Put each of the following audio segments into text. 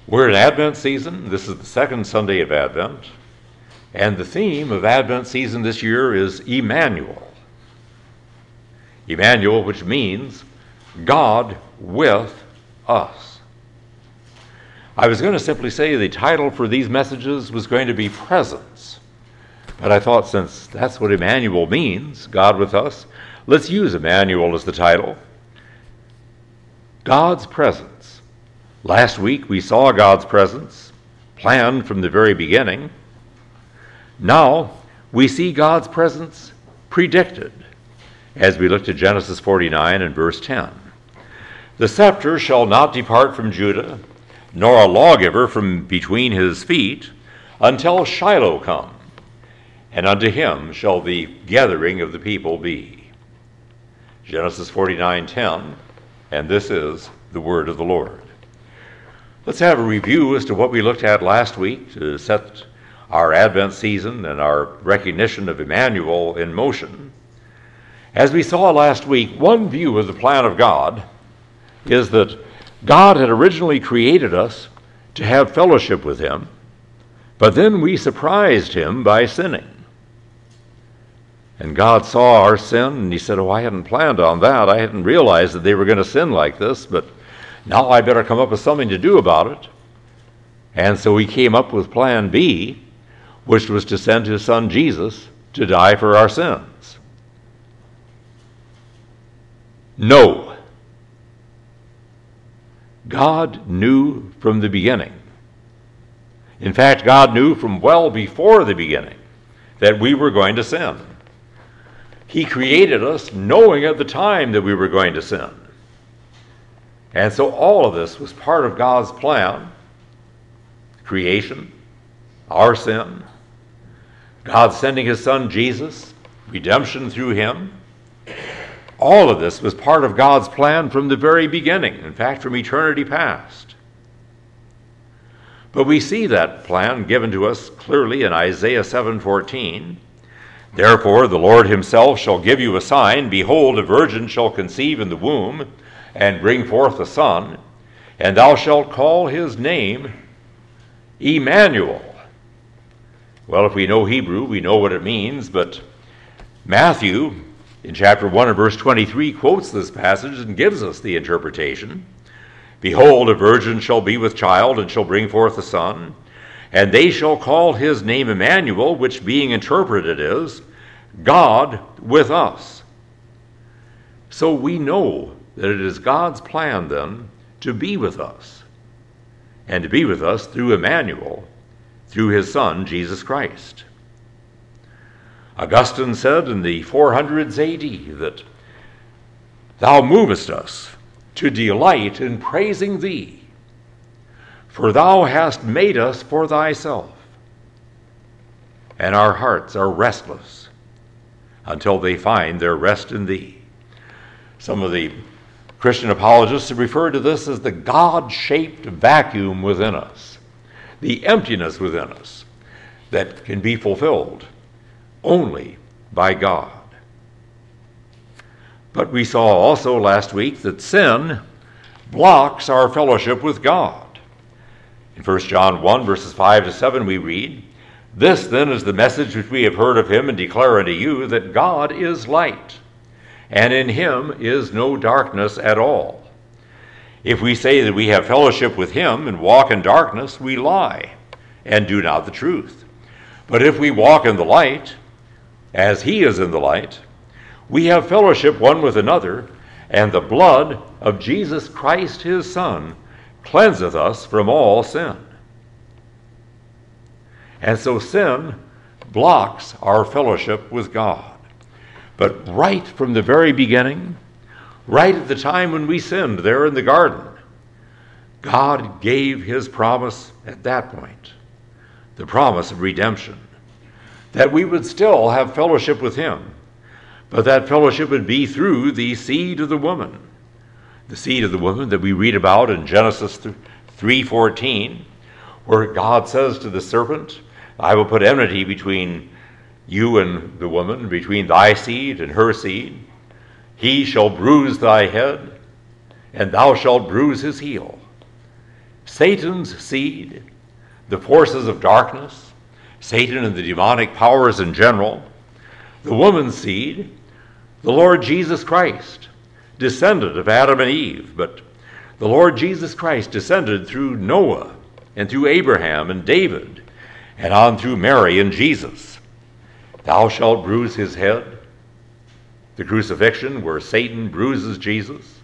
We're in Advent season. This is the second Sunday of Advent. And the theme of Advent season this year is Emmanuel. Emmanuel, which means God with us. I was going to simply say the title for these messages was going to be Presence. But I thought, since that's what Emmanuel means, God with us, let's use Emmanuel as the title. God's presence. Last week we saw God's presence, planned from the very beginning. Now we see God's presence predicted as we look to Genesis 49 and verse 10. The scepter shall not depart from Judah, nor a lawgiver from between his feet, until Shiloh come, and unto him shall the gathering of the people be. Genesis 49:10, and this is the word of the Lord. Let's have a review as to what we looked at last week to set our Advent season and our recognition of Emmanuel in motion. As we saw last week, one view of the plan of God is that God had originally created us to have fellowship with him, but then we surprised him by sinning. And God saw our sin, and he said, I hadn't planned on that. I hadn't realized that they were going to sin like this, but now I better come up with something to do about it. And so he came up with plan B, which was to send his son Jesus to die for our sins. No. God knew from the beginning. In fact, God knew from well before the beginning that we were going to sin. He created us knowing at the time that we were going to sin. And so all of this was part of God's plan. Creation, our sin, God sending his son Jesus, redemption through him. All of this was part of God's plan from the very beginning, in fact, from eternity past. But we see that plan given to us clearly in Isaiah 7:14. Therefore the Lord himself shall give you a sign. Behold, a virgin shall conceive in the womb, and bring forth a son, and thou shalt call his name Emmanuel. Well, if we know Hebrew, we know what it means, but Matthew, in chapter 1 and verse 23, quotes this passage and gives us the interpretation. Behold, a virgin shall be with child, and shall bring forth a son, and they shall call his name Emmanuel, which being interpreted is God with us. So we know that it is God's plan then to be with us, and to be with us through Emmanuel, through his son Jesus Christ. Augustine said in the 400s AD that thou movest us to delight in praising thee, for thou hast made us for thyself, and our hearts are restless until they find their rest in thee. Some of the Christian apologists have referred to this as the God-shaped vacuum within us, the emptiness within us that can be fulfilled only by God. But we saw also last week that sin blocks our fellowship with God. In 1 John 1, verses 5 to 7, we read, This then is the message which we have heard of him and declare unto you, that God is light, and in him is no darkness at all. If we say that we have fellowship with him and walk in darkness, we lie and do not the truth. But if we walk in the light, as he is in the light, we have fellowship one with another, and the blood of Jesus Christ his Son cleanseth us from all sin. And so sin blocks our fellowship with God. But right from the very beginning, right at the time when we sinned there in the garden, God gave his promise at that point, the promise of redemption, that we would still have fellowship with him, but that fellowship would be through the seed of the woman that we read about in Genesis 3:14, where God says to the serpent, I will put enmity between you and the woman, between thy seed and her seed. He shall bruise thy head, and thou shalt bruise his heel. Satan's seed, the forces of darkness, Satan and the demonic powers in general, the woman's seed, the Lord Jesus Christ, descendant of Adam and Eve, but the Lord Jesus Christ descended through Noah and through Abraham and David and on through Mary and Jesus. Thou shalt bruise his head. The crucifixion where Satan bruises Jesus.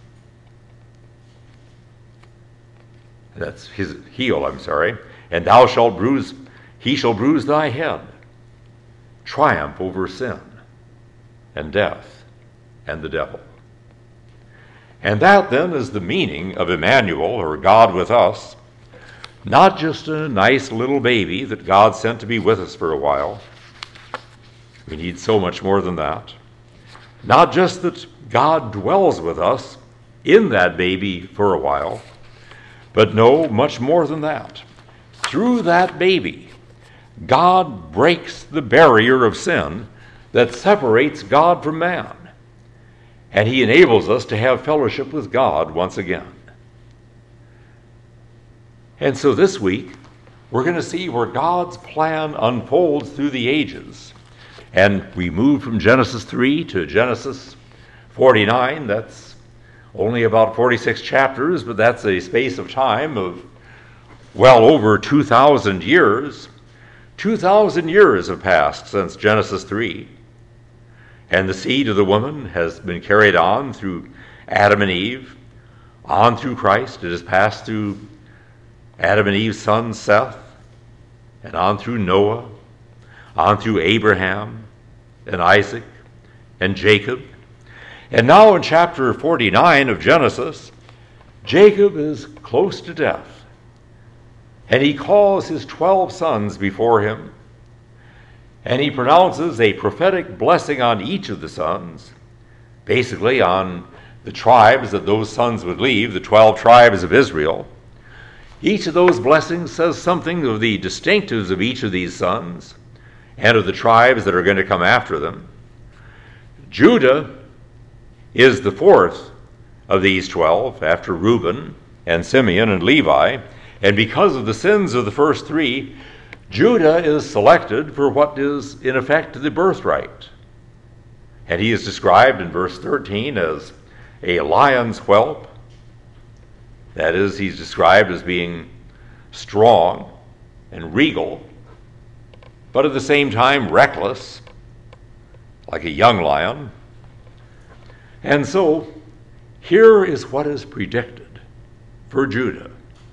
That's his heel, And thou shalt bruise, he shall bruise thy head. Triumph over sin and death and the devil. And that then is the meaning of Emmanuel, or God with us. Not just a nice little baby that God sent to be with us for a while. We need so much more than that. Not just that God dwells with us in that baby for a while, but no, much more than that. Through that baby, God breaks the barrier of sin that separates God from man, and he enables us to have fellowship with God once again. And so this week, we're going to see where God's plan unfolds through the ages. And we move from Genesis 3 to Genesis 49. That's only about 46 chapters, but that's a space of time of well over 2,000 years. 2,000 years have passed since Genesis 3. And the seed of the woman has been carried on through Adam and Eve, on through Christ. It has passed through Adam and Eve's son Seth, and on through Noah, on through Abraham and Isaac and Jacob. And now in chapter 49 of Genesis, Jacob is close to death. And he calls his 12 sons before him, and he pronounces a prophetic blessing on each of the sons, basically on the tribes that those sons would leave, the 12 tribes of Israel. Each of those blessings says something of the distinctives of each of these sons and of the tribes that are going to come after them. Judah is the fourth of these 12 after Reuben and Simeon and Levi, and because of the sins of the first three, Judah is selected for what is in effect the birthright. And he is described in verse 13 as a lion's whelp. That is, he's described as being strong and regal, but at the same time reckless, like a young lion. And so, here is what is predicted for Judah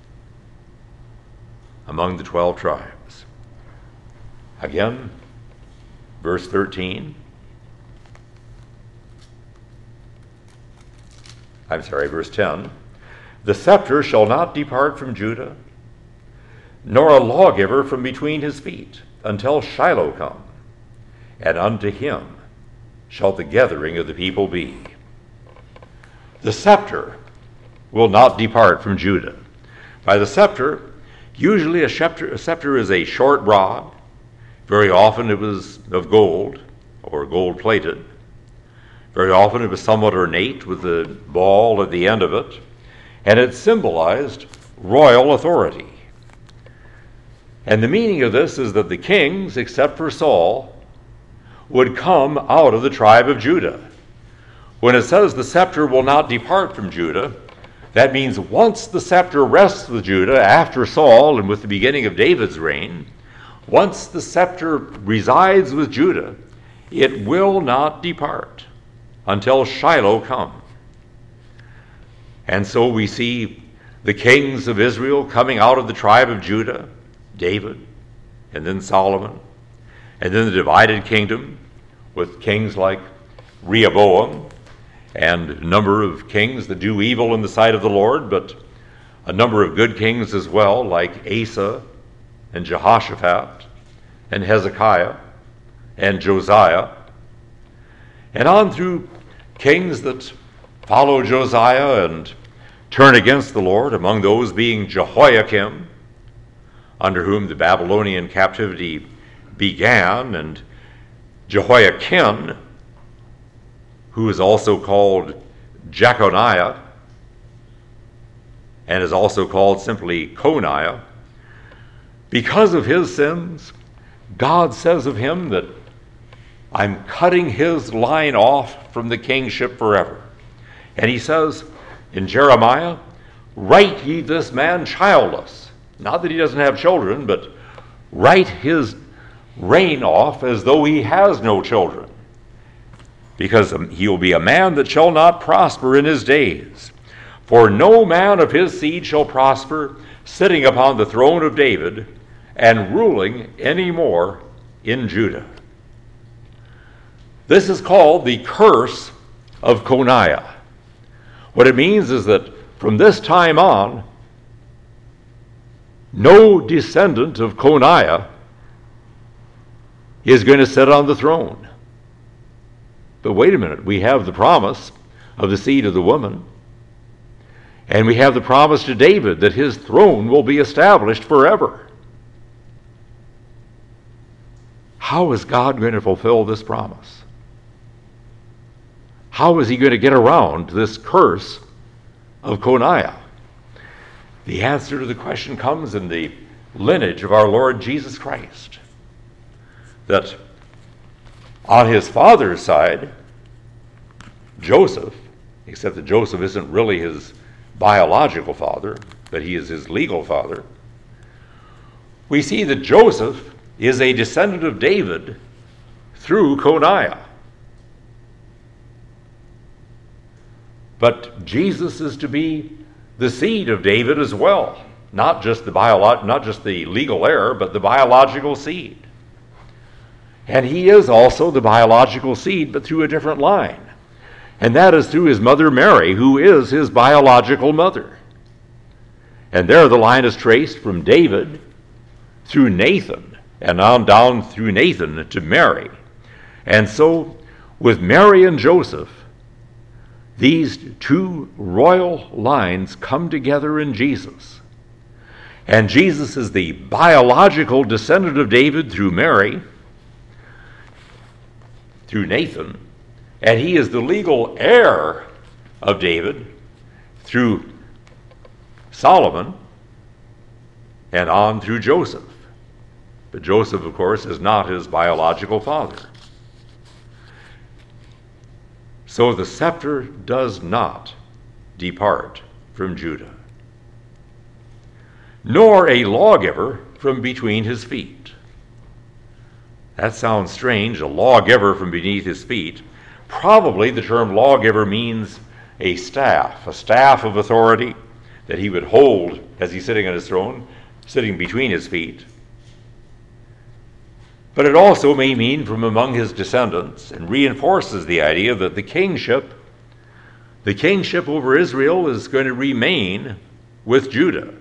among the 12 tribes. Again, verse 13. Verse 10. The scepter shall not depart from Judah, nor a lawgiver from between his feet, until Shiloh come, and unto him shall the gathering of the people be. The scepter will not depart from Judah. By the scepter, usually a scepter is a short rod. Very often it was of gold or gold-plated. Very often it was somewhat ornate with a ball at the end of it, and it symbolized royal authority. And the meaning of this is that the kings, except for Saul, would come out of the tribe of Judah. When it says the scepter will not depart from Judah, that means once the scepter rests with Judah after Saul and with the beginning of David's reign, once the scepter resides with Judah, it will not depart until Shiloh come. And so we see the kings of Israel coming out of the tribe of Judah, David, and then Solomon, and then the divided kingdom with kings like Rehoboam, and a number of kings that do evil in the sight of the Lord, but a number of good kings as well, like Asa and Jehoshaphat and Hezekiah and Josiah, and on through kings that follow Josiah and turn against the Lord, among those being Jehoiakim, under whom the Babylonian captivity began, and Jehoiakim, who is also called Jeconiah, and is also called simply Coniah. Because of his sins, God says of him that I'm cutting his line off from the kingship forever. And he says in Jeremiah, write ye this man childless. Not that he doesn't have children, but write his reign off as though he has no children, because he will be a man that shall not prosper in his days. For no man of his seed shall prosper, sitting upon the throne of David and ruling any more in Judah. This is called the curse of Coniah. What it means is that from this time on, no descendant of Coniah is going to sit on the throne. But wait a minute, we have the promise of the seed of the woman, and we have the promise to David that his throne will be established forever. How is God going to fulfill this promise? How is he going to get around this curse of Coniah? The answer to the question comes in the lineage of our Lord Jesus Christ. That on his father's side, Joseph, except that Joseph isn't really his biological father, but he is his legal father, we see that Joseph is a descendant of David through Coniah. But Jesus is to be the seed of David as well, not just the legal heir, but the biological seed. And he is also the biological seed, but through a different line. And that is through his mother Mary, who is his biological mother. And there the line is traced from David through Nathan, and on down through Nathan to Mary. And so, with Mary and Joseph, these two royal lines come together in Jesus. And Jesus is the biological descendant of David through Mary, through Nathan, and he is the legal heir of David through Solomon and on through Joseph. But Joseph, of course, is not his biological father. So the scepter does not depart from Judah, nor a lawgiver from between his feet. That sounds strange, a lawgiver from beneath his feet. Probably the term lawgiver means a staff of authority that he would hold as he's sitting on his throne, sitting between his feet. But it also may mean from among his descendants, and reinforces the idea that the kingship over Israel is going to remain with Judah.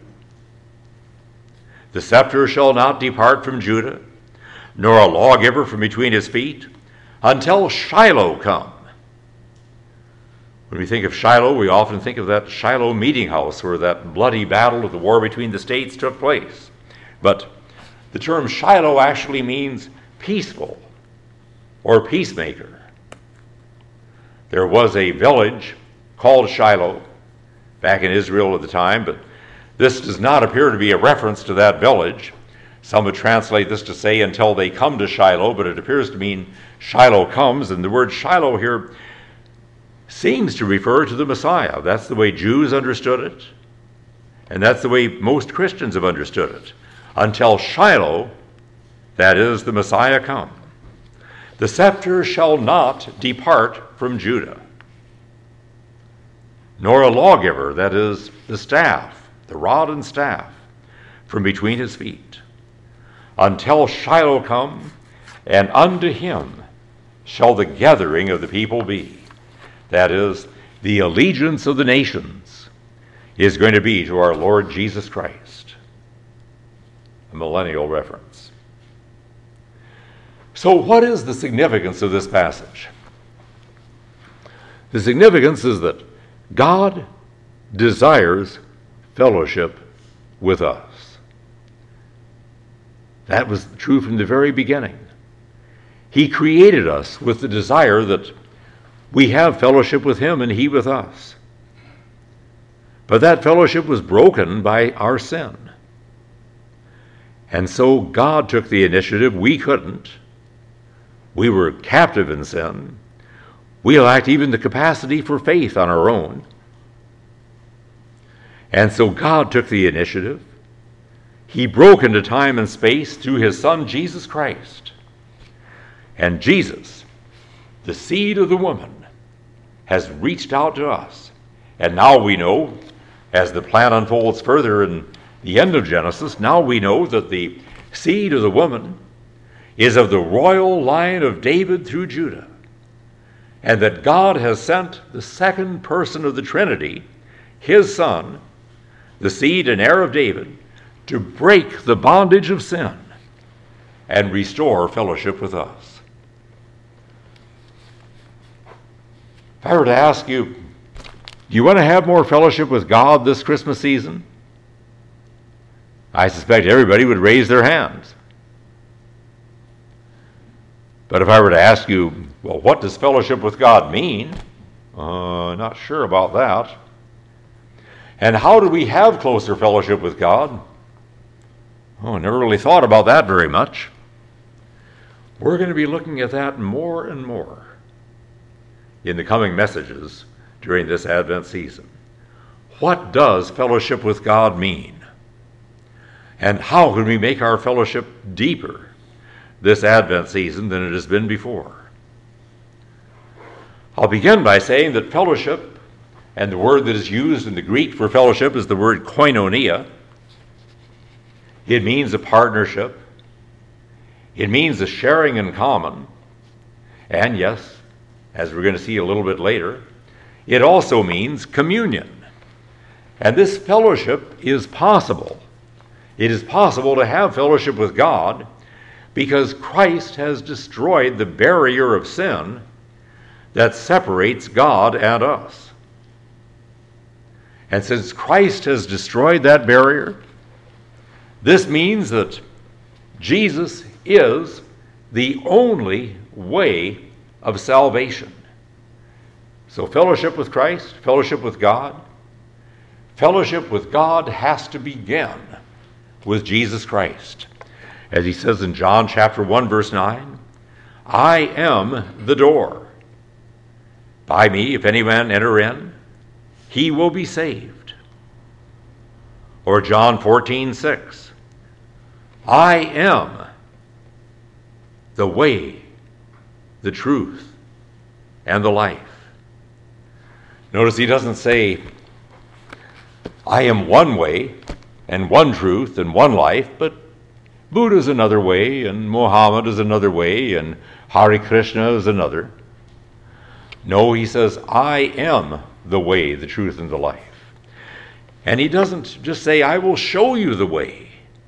The scepter shall not depart from Judah, nor a lawgiver from between his feet, until Shiloh come. When we think of Shiloh, we often think of that Shiloh meeting house where that bloody battle of the war between the states took place. But the term Shiloh actually means peaceful or peacemaker. There was a village called Shiloh back in Israel at the time, but this does not appear to be a reference to that village. Some would translate this to say until they come to Shiloh, but it appears to mean Shiloh comes, and the word Shiloh here seems to refer to the Messiah. That's the way Jews understood it, and that's the way most Christians have understood it. Until Shiloh, that is, the Messiah, come. The scepter shall not depart from Judah, nor a lawgiver, that is, the staff, the rod and staff, from between his feet, until Shiloh come, and unto him shall the gathering of the people be. That is, the allegiance of the nations is going to be to our Lord Jesus Christ. A millennial reference. So what is the significance of this passage? The significance is that God desires fellowship with us. That was true from the very beginning. He created us with the desire that we have fellowship with him and he with us. But that fellowship was broken by our sin. And so God took the initiative. We couldn't. We were captive in sin. We lacked even the capacity for faith on our own. And so God took the initiative. He broke into time and space through his Son, Jesus Christ. And Jesus, the seed of the woman, has reached out to us. And now we know, as the plan unfolds further in the end of Genesis, now we know that the seed of the woman is of the royal line of David through Judah, and that God has sent the second person of the Trinity, his Son, the seed and heir of David, to break the bondage of sin and restore fellowship with us. If I were to ask you, do you want to have more fellowship with God this Christmas season? I suspect everybody would raise their hands. But if I were to ask you, well, what does fellowship with God mean? Not sure about that. And how do we have closer fellowship with God? I never really thought about that very much. We're going to be looking at that more and more in the coming messages during this Advent season. What does fellowship with God mean? And how can we make our fellowship deeper this Advent season than it has been before? I'll begin by saying that fellowship, and the word that is used in the Greek for fellowship is the word koinonia. It means a partnership. It means a sharing in common. And yes, as we're going to see a little bit later, it also means communion. And this fellowship is possible. It is possible to have fellowship with God because Christ has destroyed the barrier of sin that separates God and us. And since Christ has destroyed that barrier, this means that Jesus is the only way of salvation. So fellowship with Christ, fellowship with God has to begin with Jesus Christ. As he says in John chapter 1, verse 9, I am the door. By me, if any man enter in, he will be saved. Or John 14:6, I am the way, the truth, and the life. Notice he doesn't say, I am one way and one truth and one life, but Buddha is another way, and Muhammad is another way, and Hare Krishna is another. No, he says, I am the way, the truth, and the life. And he doesn't just say, I will show you the way.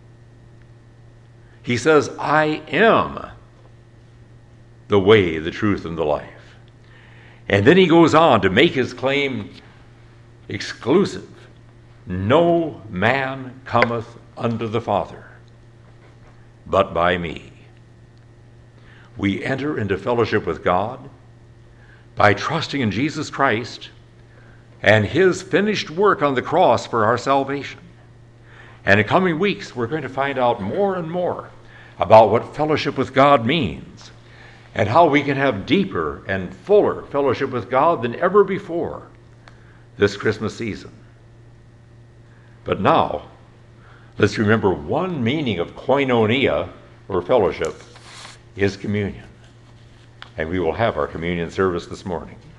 He says, I am the way, the truth, and the life. And then he goes on to make his claim exclusive. No man cometh unto the Father but by me. We enter into fellowship with God by trusting in Jesus Christ and his finished work on the cross for our salvation. And in coming weeks, we're going to find out more and more about what fellowship with God means and how we can have deeper and fuller fellowship with God than ever before this Christmas season. But now, let's remember one meaning of koinonia, or fellowship, is communion. And we will have our communion service this morning.